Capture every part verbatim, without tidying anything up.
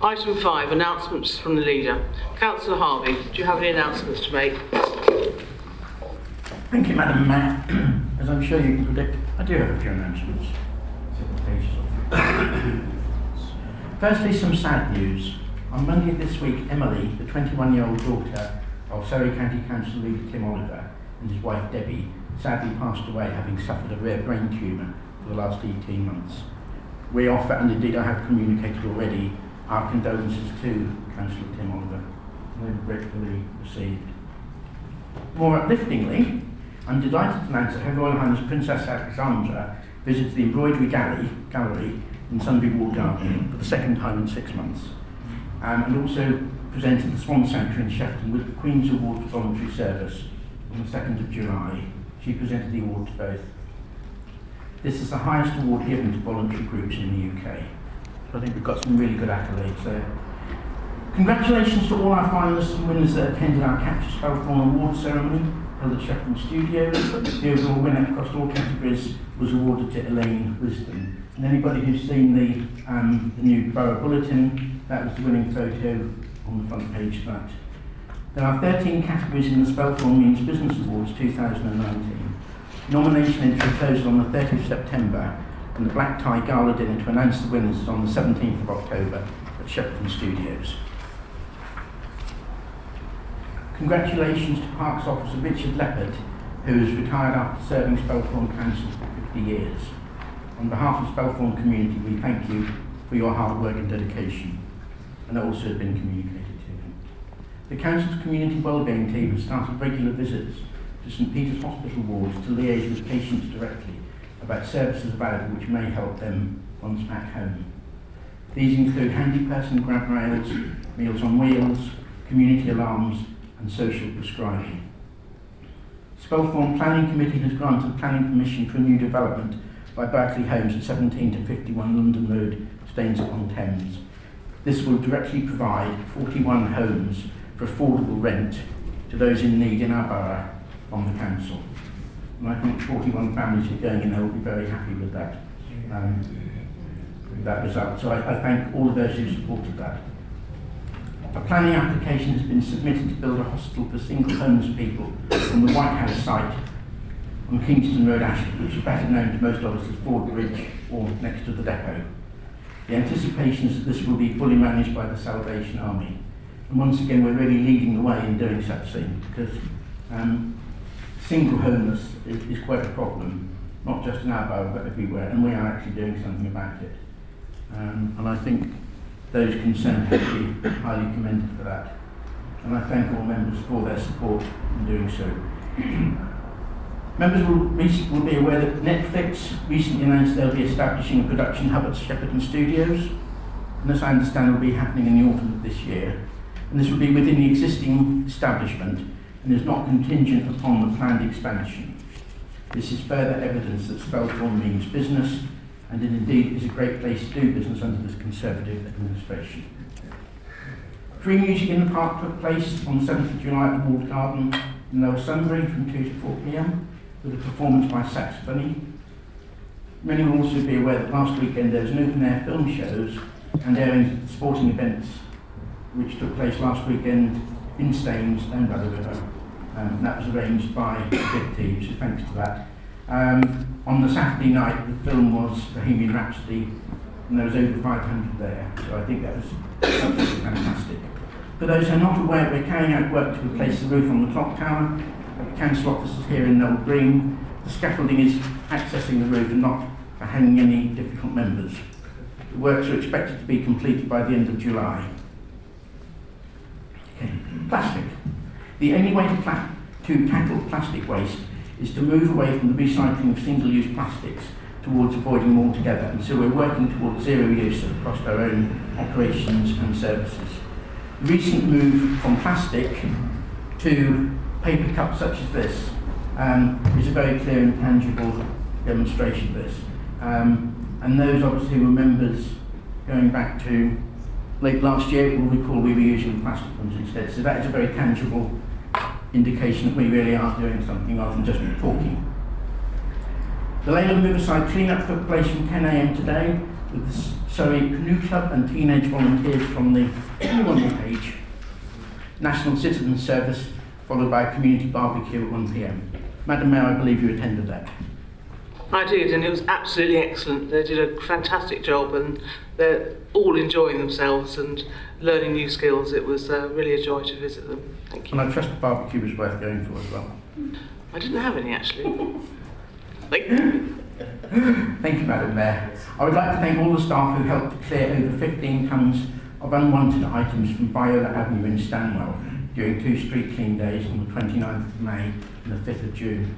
Item five, announcements from the leader. Councillor Harvey, do you have any announcements to make? Thank you, Madam Mayor. As I'm sure you can predict, I do have a few announcements. Several pages of. Firstly, some sad news. On Monday this week, Emily, the twenty-one-year-old daughter of Surrey County Council leader Tim Oliver and his wife Debbie, sadly passed away having suffered a rare brain tumour for the last eighteen months. We offer, and indeed I have communicated already, our condolences to Councillor Tim Oliver. They were gratefully received. More upliftingly, I'm delighted to announce that Her Royal Highness Princess Alexandra visited the Embroidery Gallery, Gallery in Sunbury Walled Garden for the second time in six months, um, and also presented the Swan Sanctuary in Shepperton with the Queen's Award for Voluntary Service on the second of July. She presented the award to both. This is the highest award given to voluntary groups in the U K. So I think we've got some really good accolades there. Congratulations to all our finalists and winners that attended our Capture Spelthorne Award ceremony held at Shepperton Studios. The overall winner across all categories was awarded to Elaine Wisdom. And anybody who's seen the, um, the new Borough Bulletin, that was the winning photo on the front page of that. There are thirteen categories in the Spelthorne Means Business Awards two thousand nineteen. Nomination entry closed on the thirtieth of September, and the Black Tie Gala dinner to announce the winners is on the seventeenth of October at Shepperton Studios. Congratulations to Parks Officer Richard Leppard, who has retired after serving Spelthorne Council for fifty years. On behalf of the Spelthorne community, we thank you for your hard work and dedication, and that also has been communicated to him. The Council's community wellbeing team has started regular visits to St Peter's Hospital wards to liaise with patients directly about services available which may help them once back home. These include handy person grab rails, meals on wheels, community alarms, and social prescribing. Spelthorne Planning Committee has granted planning permission for a new development by Berkeley Homes at seventeen to fifty-one London Road, Staines-upon-Thames. This will directly provide forty-one homes for affordable rent to those in need in our borough from the council. And I think forty-one families are going in there will be very happy with that, um, with that result. So I, I thank all of those who supported that. A planning application has been submitted to build a hostel for single homeless people on the White House site on Kingston Road, Ashford, which is better known to most of us as Ford Bridge or next to the depot. The anticipation is that this will be fully managed by the Salvation Army. And once again, we're really leading the way in doing such things, because um, single homeless is, is quite a problem, not just in our borough but everywhere, and we are actually doing something about it. Um, and I think those concerned should be highly commended for that. And I thank all members for their support in doing so. Members will, will be aware that Netflix recently announced they'll be establishing a production hub at Shepperton Studios, and this I understand will be happening in the autumn of this year. And this will be within the existing establishment and is not contingent upon the planned expansion. This is further evidence that Spelthorne means business, and it indeed is a great place to do business under this Conservative administration. Free music in the park took place on the seventh of July at the Walled Garden in Lower Sunbury from two to four p m with a performance by Sax Bunny. Many will also be aware that last weekend there was an open-air film shows and airings of sporting events which took place last weekend in Staines down by the river. Um, that was arranged by the big team, so thanks to that. Um, on the Saturday night, the film was Bohemian Rhapsody, and there was over five hundred there, so I think that was absolutely fantastic. For those who are not aware, we're carrying out work to replace the roof on the clock tower at the council offices here in Noel Green. The scaffolding is accessing the roof and not for hanging any difficult members. The works are expected to be completed by the end of July. Okay. Plastic. The only way to, pla to tackle plastic waste is to move away from the recycling of single-use plastics towards avoiding them altogether, and so we're working towards zero use across our own operations and services. The recent move from plastic to paper cups such as this um, is a very clear and tangible demonstration of this. Um, and those obviously who were members going back to late last year will recall we were using plastic ones instead. So that is a very tangible indication that we really are doing something rather than just talking. The Leyland Riverside clean-up took place from ten a m today with the Surrey Canoe Club and teenage volunteers from the one page National Citizen Service, followed by a community barbecue at one p m. Madam Mayor, I believe you attended that. I did, and it was absolutely excellent. They did a fantastic job, and they're all enjoying themselves and learning new skills. It was uh, really a joy to visit them. Thank you. And I trust the barbecue was worth going for as well. I didn't have any, actually. Thank you. Thank you, Madam Mayor. I would like to thank all the staff who helped to clear over fifteen tonnes of unwanted items from Viola Avenue in Stanwell during two street clean days on the twenty-ninth of May and the fifth of June.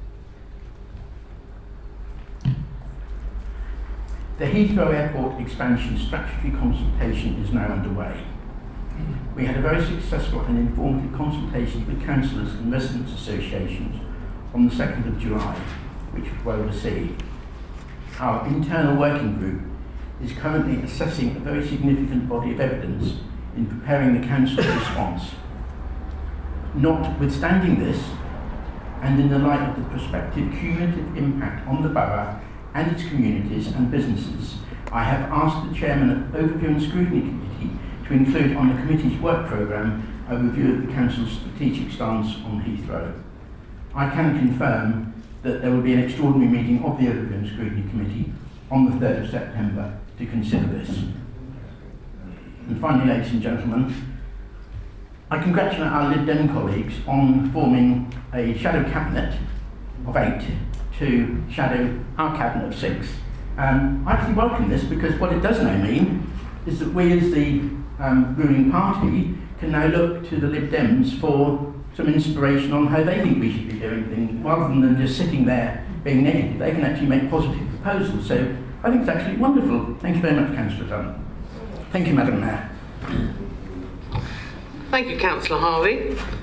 The Heathrow Airport expansion statutory consultation is now underway. We had a very successful and informative consultation with councillors and residents' associations on the second of July, which was well received. Our internal working group is currently assessing a very significant body of evidence in preparing the council's response. Notwithstanding this, and in the light of the prospective cumulative impact on the borough and its communities and businesses, I have asked the Chairman of Overview and Scrutiny Committee to include on the committee's work programme a review of the Council's strategic stance on Heathrow. I can confirm that there will be an extraordinary meeting of the Overview and Scrutiny Committee on the third of September to consider this. And finally, ladies and gentlemen, I congratulate our Lib Dem colleagues on forming a shadow cabinet of eight to shadow our cabinet of six. Um, I actually welcome this because what it does now mean is that we as the um, ruling party can now look to the Lib Dems for some inspiration on how they think we should be doing things, rather than just sitting there being negative. They can actually make positive proposals. So I think it's actually wonderful. Thank you very much, Councillor Dunn. Thank you, Madam Mayor. Thank you, Councillor Harvey.